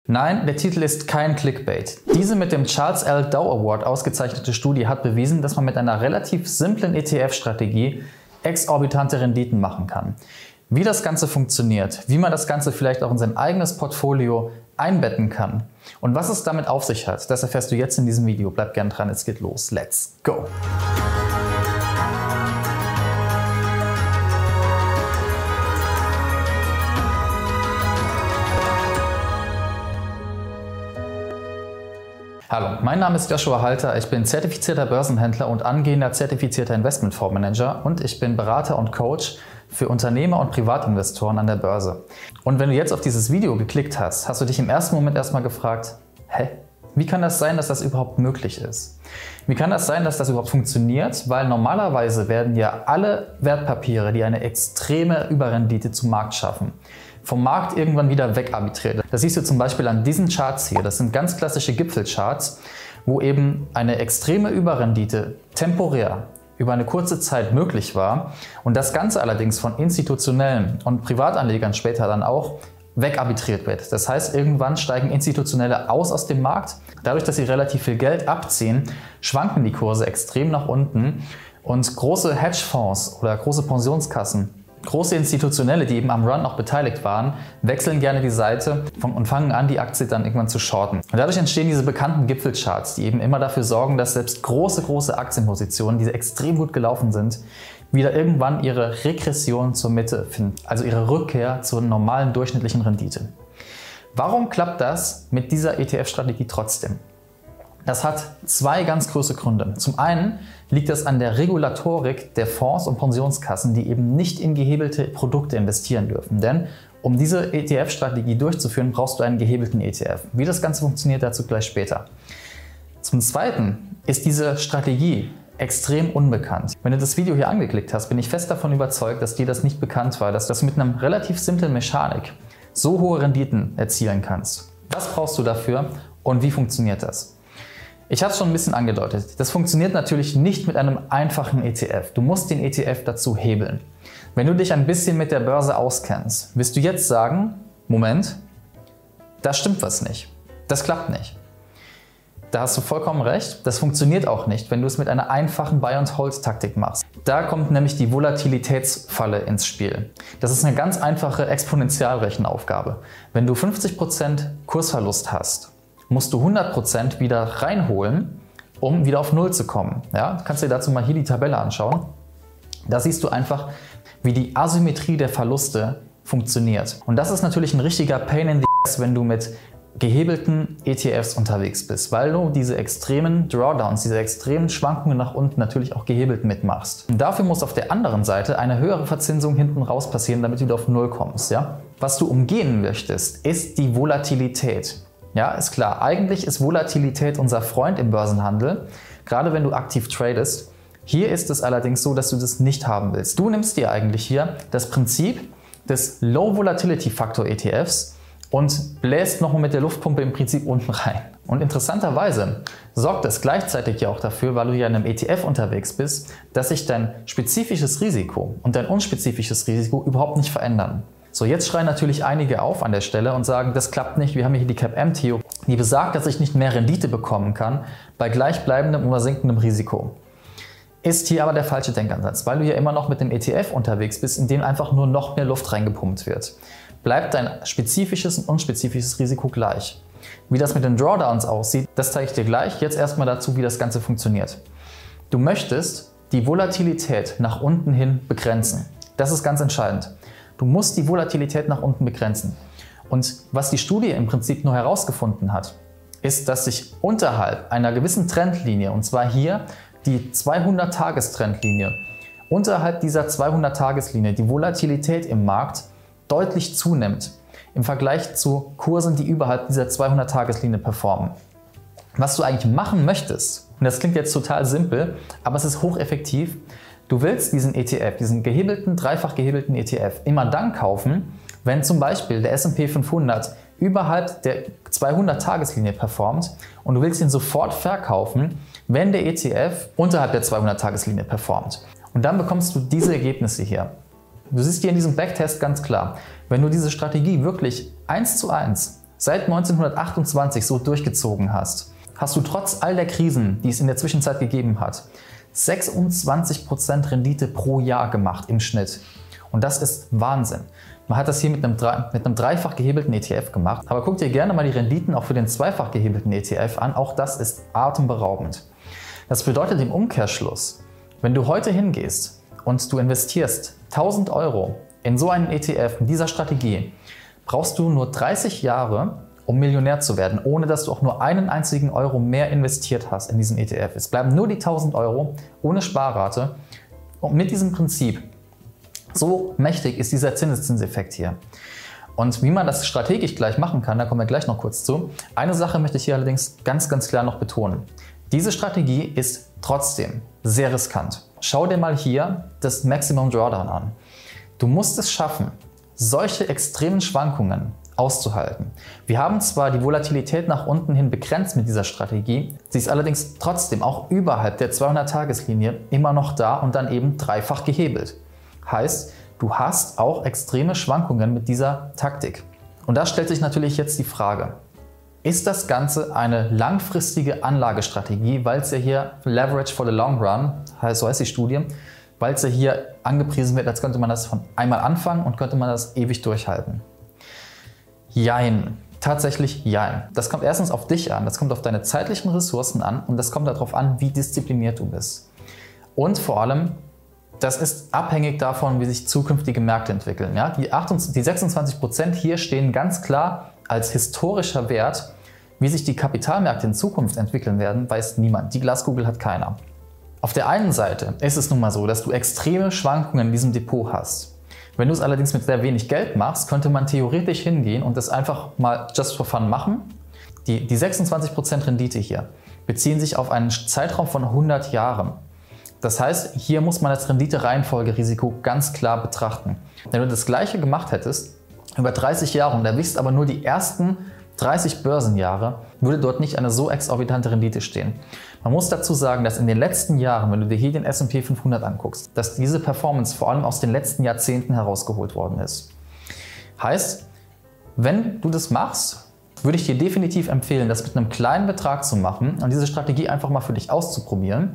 Nein, der Titel ist kein Clickbait. Diese mit dem Charles L. Dow Award ausgezeichnete Studie hat bewiesen, dass man mit einer relativ simplen ETF-Strategie exorbitante Renditen machen kann. Wie das Ganze funktioniert, wie man das Ganze vielleicht auch in sein eigenes Portfolio einbetten kann und was es damit auf sich hat, das erfährst du jetzt in diesem Video. Bleib gern dran, es geht los. Let's go! Hallo, mein Name ist Joshua Halter, ich bin zertifizierter Börsenhändler und angehender zertifizierter Investmentfondsmanager und ich bin Berater und Coach für Unternehmer und Privatinvestoren an der Börse. Und wenn du jetzt auf dieses Video geklickt hast, hast du dich im ersten Moment erstmal gefragt, wie kann das sein, dass das überhaupt möglich ist? Wie kann das sein, dass das überhaupt funktioniert? Weil normalerweise werden ja alle Wertpapiere, die eine extreme Überrendite zum Markt schaffen, vom Markt irgendwann wieder wegarbitriert. Das siehst du zum Beispiel an diesen Charts hier. Das sind ganz klassische Gipfelcharts, wo eben eine extreme Überrendite temporär über eine kurze Zeit möglich war und das Ganze allerdings von institutionellen und Privatanlegern später dann auch wegarbitriert wird. Das heißt, irgendwann steigen Institutionelle aus dem Markt. Dadurch, dass sie relativ viel Geld abziehen, schwanken die Kurse extrem nach unten und große Hedgefonds oder große Pensionskassen, große Institutionelle, die eben am Run noch beteiligt waren, wechseln gerne die Seite und fangen an, die Aktie dann irgendwann zu shorten. Und dadurch entstehen diese bekannten Gipfelcharts, die eben immer dafür sorgen, dass selbst große Aktienpositionen, die extrem gut gelaufen sind, wieder irgendwann ihre Regression zur Mitte finden, also ihre Rückkehr zur normalen durchschnittlichen Rendite. Warum klappt das mit dieser ETF-Strategie trotzdem? Das hat zwei ganz große Gründe. Zum einen liegt das an der Regulatorik der Fonds und Pensionskassen, die eben nicht in gehebelte Produkte investieren dürfen. Denn um diese ETF-Strategie durchzuführen, brauchst du einen gehebelten ETF. Wie das Ganze funktioniert, dazu gleich später. Zum Zweiten ist diese Strategie extrem unbekannt. Wenn du das Video hier angeklickt hast, bin ich fest davon überzeugt, dass dir das nicht bekannt war, dass du mit einer relativ simplen Mechanik so hohe Renditen erzielen kannst. Was brauchst du dafür und wie funktioniert das? Ich habe es schon ein bisschen angedeutet. Das funktioniert natürlich nicht mit einem einfachen ETF. Du musst den ETF dazu hebeln. Wenn du dich ein bisschen mit der Börse auskennst, wirst du jetzt sagen, Moment, da stimmt was nicht. Das klappt nicht. Da hast du vollkommen recht. Das funktioniert auch nicht, wenn du es mit einer einfachen Buy-and-Hold-Taktik machst. Da kommt nämlich die Volatilitätsfalle ins Spiel. Das ist eine ganz einfache Exponentialrechenaufgabe. Wenn du 50% Kursverlust hast, musst du 100% wieder reinholen, um wieder auf Null zu kommen. Ja, du kannst dir dazu mal hier die Tabelle anschauen. Da siehst du einfach, wie die Asymmetrie der Verluste funktioniert. Und das ist natürlich ein richtiger Pain in the ass, wenn du mit gehebelten ETFs unterwegs bist, weil du diese extremen Drawdowns, diese extremen Schwankungen nach unten natürlich auch gehebelt mitmachst. Und dafür muss auf der anderen Seite eine höhere Verzinsung hinten raus passieren, damit du wieder auf Null kommst. Ja? Was du umgehen möchtest, ist die Volatilität. Ja, ist klar. Eigentlich ist Volatilität unser Freund im Börsenhandel, gerade wenn du aktiv tradest. Hier ist es allerdings so, dass du das nicht haben willst. Du nimmst dir eigentlich hier das Prinzip des Low Volatility Factor ETFs und bläst nochmal mit der Luftpumpe im Prinzip unten rein. Und interessanterweise sorgt es gleichzeitig ja auch dafür, weil du ja in einem ETF unterwegs bist, dass sich dein spezifisches Risiko und dein unspezifisches Risiko überhaupt nicht verändern. So, jetzt schreien natürlich einige auf an der Stelle und sagen, das klappt nicht, wir haben hier die CAPM-Theorie, die besagt, dass ich nicht mehr Rendite bekommen kann bei gleichbleibendem oder sinkendem Risiko. Ist hier aber der falsche Denkansatz, weil du ja immer noch mit dem ETF unterwegs bist, in dem einfach nur noch mehr Luft reingepumpt wird. Bleibt dein spezifisches und unspezifisches Risiko gleich. Wie das mit den Drawdowns aussieht, das zeige ich dir gleich. Jetzt erstmal dazu, wie das Ganze funktioniert. Du möchtest die Volatilität nach unten hin begrenzen. Das ist ganz entscheidend. Du musst die Volatilität nach unten begrenzen. Und was die Studie im Prinzip nur herausgefunden hat, ist, dass sich unterhalb einer gewissen Trendlinie, und zwar hier die 200-Tages-Trendlinie, unterhalb dieser 200-Tageslinie die Volatilität im Markt deutlich zunimmt im Vergleich zu Kursen, die überhalb dieser 200-Tageslinie performen. Was du eigentlich machen möchtest, und das klingt jetzt total simpel, aber es ist hocheffektiv, du willst diesen ETF, diesen gehebelten, dreifach gehebelten ETF immer dann kaufen, wenn zum Beispiel der S&P 500 überhalb der 200-Tageslinie performt und du willst ihn sofort verkaufen, wenn der ETF unterhalb der 200-Tageslinie performt. Und dann bekommst du diese Ergebnisse hier. Du siehst hier in diesem Backtest ganz klar, wenn du diese Strategie wirklich 1:1 seit 1928 so durchgezogen hast, hast du trotz all der Krisen, die es in der Zwischenzeit gegeben hat, 26% Rendite pro Jahr gemacht im Schnitt. Und das ist Wahnsinn. Man hat das hier mit einem dreifach gehebelten ETF gemacht. Aber guck dir gerne mal die Renditen auch für den zweifach gehebelten ETF an. Auch das ist atemberaubend. Das bedeutet im Umkehrschluss, wenn du heute hingehst und du investierst 1000 Euro in so einen ETF mit dieser Strategie, brauchst du nur 30 Jahre, um Millionär zu werden, ohne dass du auch nur einen einzigen Euro mehr investiert hast in diesen ETF. Es bleiben nur die 1000 Euro ohne Sparrate und mit diesem Prinzip. So mächtig ist dieser Zinseszinseffekt hier. Und wie man das strategisch gleich machen kann, da kommen wir gleich noch kurz zu. Eine Sache möchte ich hier allerdings ganz klar noch betonen. Diese Strategie ist trotzdem sehr riskant. Schau dir mal hier das Maximum Drawdown an. Du musst es schaffen, solche extremen Schwankungen auszuhalten. Wir haben zwar die Volatilität nach unten hin begrenzt mit dieser Strategie, sie ist allerdings trotzdem auch überhalb der 200-Tageslinie immer noch da und dann eben dreifach gehebelt. Heißt, du hast auch extreme Schwankungen mit dieser Taktik. Und da stellt sich natürlich jetzt die Frage, ist das Ganze eine langfristige Anlagestrategie, weil es ja hier Leverage for the Long Run, so heißt die Studie, weil es ja hier angepriesen wird, als könnte man das von einmal anfangen und könnte man das ewig durchhalten. Jein. Tatsächlich jein. Das kommt erstens auf dich an, das kommt auf deine zeitlichen Ressourcen an und das kommt darauf an, wie diszipliniert du bist. Und vor allem, das ist abhängig davon, wie sich zukünftige Märkte entwickeln. Ja? Die 26% hier stehen ganz klar als historischer Wert. Wie sich die Kapitalmärkte in Zukunft entwickeln werden, weiß niemand. Die Glaskugel hat keiner. Auf der einen Seite ist es nun mal so, dass du extreme Schwankungen in diesem Depot hast. Wenn du es allerdings mit sehr wenig Geld machst, könnte man theoretisch hingehen und das einfach mal just for fun machen. Die 26% Rendite hier beziehen sich auf einen Zeitraum von 100 Jahren. Das heißt, hier muss man das Rendite-Reihenfolge-Risiko ganz klar betrachten. Wenn du das gleiche gemacht hättest, über 30 Jahre und erwischst aber nur die ersten 30 Börsenjahre, würde dort nicht eine so exorbitante Rendite stehen. Man muss dazu sagen, dass in den letzten Jahren, wenn du dir hier den S&P 500 anguckst, dass diese Performance vor allem aus den letzten Jahrzehnten herausgeholt worden ist. Heißt, wenn du das machst, würde ich dir definitiv empfehlen, das mit einem kleinen Betrag zu machen und diese Strategie einfach mal für dich auszuprobieren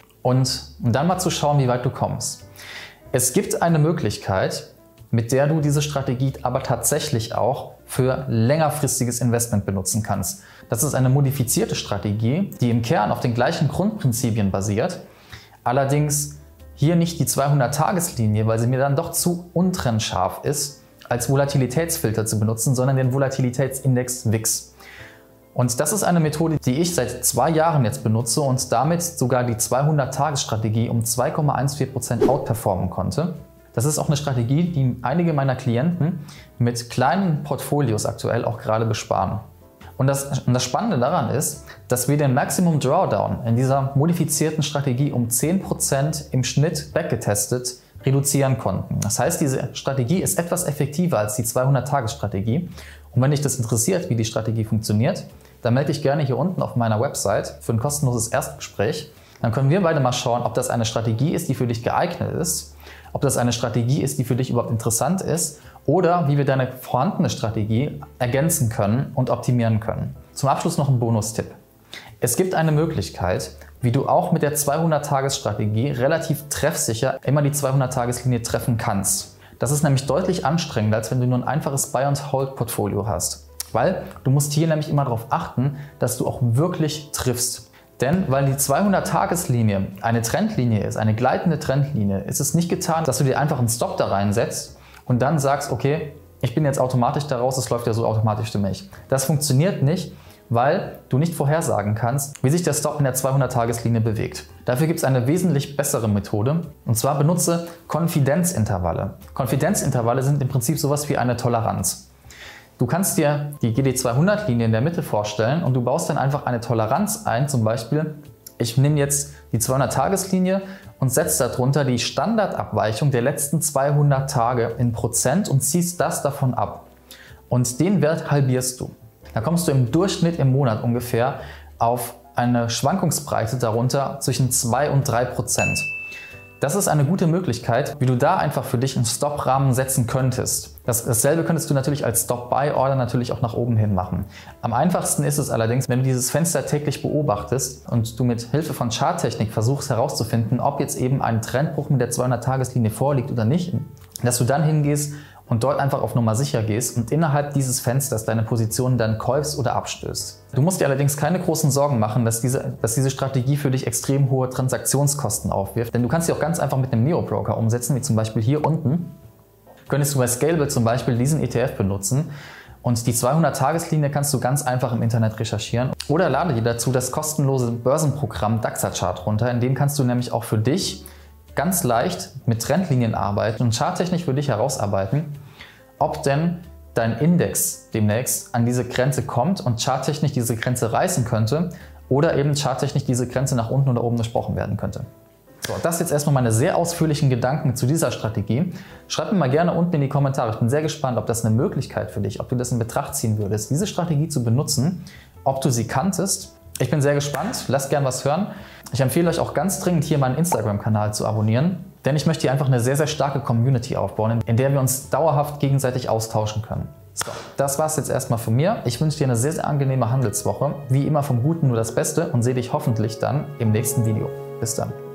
und dann mal zu schauen, wie weit du kommst. Es gibt eine Möglichkeit, mit der du diese Strategie aber tatsächlich auch für längerfristiges Investment benutzen kannst. Das ist eine modifizierte Strategie, die im Kern auf den gleichen Grundprinzipien basiert, allerdings hier nicht die 200-Tageslinie, weil sie mir dann doch zu untrennscharf ist, als Volatilitätsfilter zu benutzen, sondern den Volatilitätsindex VIX. Und das ist eine Methode, die ich seit 2 Jahren jetzt benutze und damit sogar die 200-Tages-Strategie um 2,14% outperformen konnte. Das ist auch eine Strategie, die einige meiner Klienten mit kleinen Portfolios aktuell auch gerade besparen. Und das Spannende daran ist, dass wir den Maximum Drawdown in dieser modifizierten Strategie um 10% im Schnitt backgetestet reduzieren konnten. Das heißt, diese Strategie ist etwas effektiver als die 200-Tages-Strategie. Und wenn dich das interessiert, wie die Strategie funktioniert, dann melde dich gerne hier unten auf meiner Website für ein kostenloses Erstgespräch. Dann können wir beide mal schauen, ob das eine Strategie ist, die für dich geeignet ist, ob das eine Strategie ist, die für dich überhaupt interessant ist oder wie wir deine vorhandene Strategie ergänzen können und optimieren können. Zum Abschluss noch ein Bonustipp. Es gibt eine Möglichkeit, wie du auch mit der 200-Tages-Strategie relativ treffsicher immer die 200-Tageslinie treffen kannst. Das ist nämlich deutlich anstrengender, als wenn du nur ein einfaches Buy-and-Hold-Portfolio hast. Weil du musst hier nämlich immer darauf achten, dass du auch wirklich triffst. Denn weil die 200-Tageslinie eine Trendlinie ist, eine gleitende Trendlinie, ist es nicht getan, dass du dir einfach einen Stop da reinsetzt und dann sagst, okay, ich bin jetzt automatisch da raus, es läuft ja so automatisch für mich. Das funktioniert nicht, weil du nicht vorhersagen kannst, wie sich der Stop in der 200-Tageslinie bewegt. Dafür gibt es eine wesentlich bessere Methode und zwar benutze Konfidenzintervalle. Konfidenzintervalle sind im Prinzip sowas wie eine Toleranz. Du kannst dir die GD200-Linie in der Mitte vorstellen und du baust dann einfach eine Toleranz ein, zum Beispiel, ich nehme jetzt die 200-Tageslinie und setze darunter die Standardabweichung der letzten 200 Tage in Prozent und ziehst das davon ab. Und den Wert halbierst du. Da kommst du im Durchschnitt im Monat ungefähr auf eine Schwankungsbreite darunter zwischen 2 und 3%. Das ist eine gute Möglichkeit, wie du da einfach für dich einen Stop-Rahmen setzen könntest. Dasselbe könntest du natürlich als Stop-Buy-Order natürlich auch nach oben hin machen. Am einfachsten ist es allerdings, wenn du dieses Fenster täglich beobachtest und du mit Hilfe von Charttechnik versuchst herauszufinden, ob jetzt eben ein Trendbruch mit der 200-Tages-Linie vorliegt oder nicht, dass du dann hingehst und dort einfach auf Nummer sicher gehst und innerhalb dieses Fensters deine Position dann käufst oder abstößt. Du musst dir allerdings keine großen Sorgen machen, dass diese Strategie für dich extrem hohe Transaktionskosten aufwirft, denn du kannst sie auch ganz einfach mit einem Neo-Broker umsetzen, wie zum Beispiel hier unten. Könntest du bei Scalable zum Beispiel diesen ETF benutzen und die 200-Tages-Linie kannst du ganz einfach im Internet recherchieren oder lade dir dazu das kostenlose Börsenprogramm DAXA-Chart runter, in dem kannst du nämlich auch für dich ganz leicht mit Trendlinien arbeiten und charttechnisch für dich herausarbeiten, ob denn dein Index demnächst an diese Grenze kommt und charttechnisch diese Grenze reißen könnte oder eben charttechnisch diese Grenze nach unten oder oben besprochen werden könnte. So, das jetzt erstmal meine sehr ausführlichen Gedanken zu dieser Strategie. Schreib mir mal gerne unten in die Kommentare. Ich bin sehr gespannt, ob das eine Möglichkeit für dich, ob du das in Betracht ziehen würdest, diese Strategie zu benutzen, ob du sie kanntest. Ich bin sehr gespannt, lasst gern was hören. Ich empfehle euch auch ganz dringend hier meinen Instagram-Kanal zu abonnieren, denn ich möchte hier einfach eine sehr, sehr starke Community aufbauen, in der wir uns dauerhaft gegenseitig austauschen können. So, das war's jetzt erstmal von mir. Ich wünsche dir eine sehr, sehr angenehme Handelswoche. Wie immer vom Guten nur das Beste und sehe dich hoffentlich dann im nächsten Video. Bis dann.